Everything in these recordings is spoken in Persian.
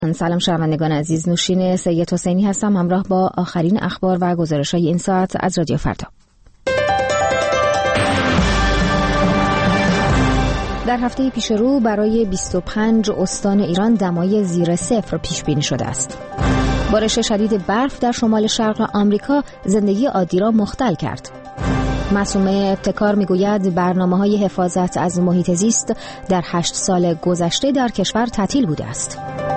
سلام شنوندگان عزیز، نوشین سید حسینی هستم همراه با آخرین اخبار و گزارش‌های این ساعت از رادیو فردا. در هفته پیش رو برای 25 استان ایران دمای زیر صفر پیش بینی شده است. بارش شدید برف در شمال شرق آمریکا زندگی عادی را مختل کرد. معصومه ابتکار میگوید برنامه‌های حفاظت از محیط زیست در 8 سال گذشته در کشور تعطیل بوده است.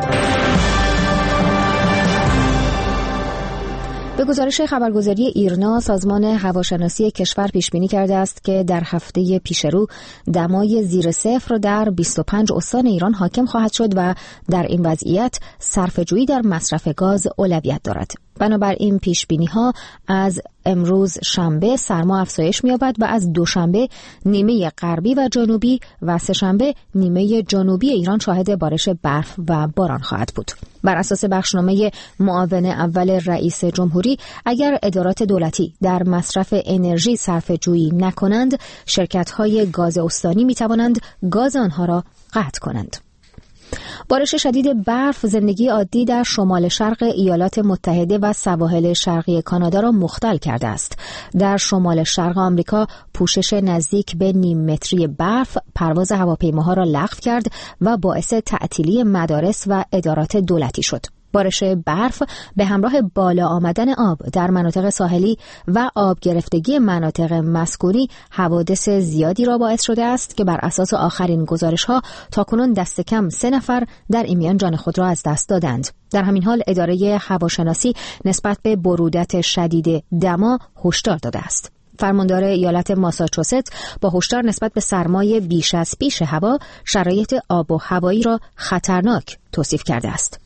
به گزارش خبرگزاری ایرنا، سازمان هواشناسی کشور پیش بینی کرده است که در هفته پیشرو دمای زیر صفر در 25 استان ایران حاکم خواهد شد و در این وضعیت صرفه‌جویی در مصرف گاز اولویت دارد. بنابراین پیش بینی ها از امروز شنبه سرما افزایش می‌یابد و از دوشنبه نیمه غربی و جنوبی و سه‌شنبه نیمه جنوبی ایران شاهد بارش برف و باران خواهد بود. بر اساس بخشنامه معاون اول رئیس جمهوری، اگر ادارات دولتی در مصرف انرژی صرفه‌جویی نکنند، شرکت‌های گاز استانی می‌توانند گاز آنها را قطع کنند. بارش شدید برف زندگی عادی در شمال شرق ایالات متحده و سواحل شرقی کانادا را مختل کرده است. در شمال شرق آمریکا پوشش نزدیک به نیم متری برف پرواز هواپیماها را لغو کرد و باعث تعطیلی مدارس و ادارات دولتی شد. بارش برف به همراه بالا آمدن آب در مناطق ساحلی و آب گرفتگی مناطق مسکونی حوادث زیادی را باعث شده است که بر اساس آخرین گزارش‌ها تاکنون دست کم 3 نفر در این میان جان خود را از دست دادند. در همین حال اداره هواشناسی نسبت به برودت شدید دما هشدار داده است. فرماندار ایالت ماساچوست با هشدار نسبت به سرمای بیش از پیش هوا شرایط آب و هوایی را خطرناک توصیف کرده است.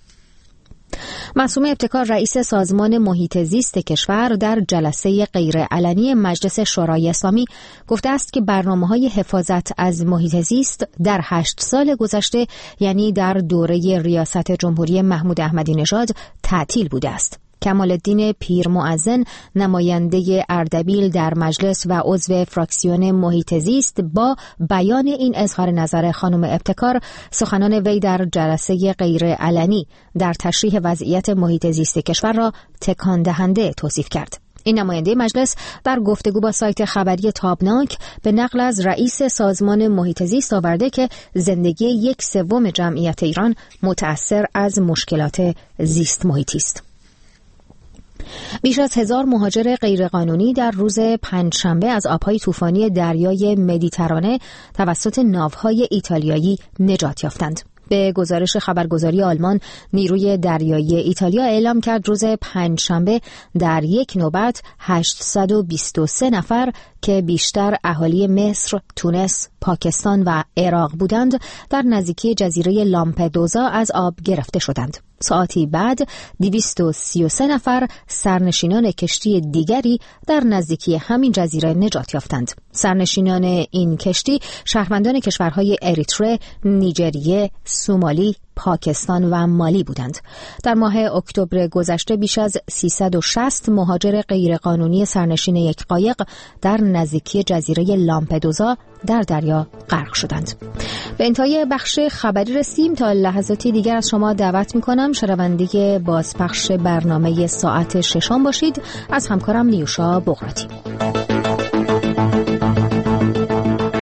معصومه ابتکار رئیس سازمان محیط زیست کشور در جلسه غیرعلنی مجلس شورای اسلامی گفته است که برنامه‌های حفاظت از محیط زیست در 8 سال گذشته، یعنی در دوره ریاست جمهوری محمود احمدی نژاد، تعطیل بوده است. کمال الدین پیرمؤذن، نماینده اردبیل در مجلس و عضو فراکسیون محیط زیست، با بیان این اظهار نظر خانم ابتکار سخنان وی در جلسه غیرعلنی در تشریح وضعیت محیط زیست کشور را تکان دهنده توصیف کرد. این نماینده مجلس در گفتگو با سایت خبری تابناک به نقل از رئیس سازمان محیط زیست آورده که زندگی 1/3 جمعیت ایران متأثر از مشکلات زیست محیطی است. بیش از 1000 مهاجر غیرقانونی در روز پنجشنبه از آبهای طوفانی دریای مدیترانه توسط ناوهای ایتالیایی نجات یافتند. به گزارش خبرگزاری آلمان، نیروی دریایی ایتالیا اعلام کرد روز پنجشنبه در یک نوبت 823 نفر که بیشتر اهالی مصر، تونس، پاکستان و عراق بودند، در نزدیکی جزیره لامپدوزا از آب گرفته شدند. ساعتی بعد 233 نفر سرنشینان کشتی دیگری در نزدیکی همین جزیره نجات یافتند. سرنشینان این کشتی شهروندان کشورهای اریتره، نیجریه، سومالی، پاکستان و مالی بودند. در ماه اکتبر گذشته بیش از 360 مهاجر غیرقانونی سرنشین یک قایق در نزدیکی جزیره لامپدوزا در دریا غرق شدند. به انتهای بخش خبری رسیم. تا لحظاتی دیگر از شما دعوت می‌کنم شنونده بازپخش برنامه ساعت 6 باشید. از همکارم نیوشا بغراتی.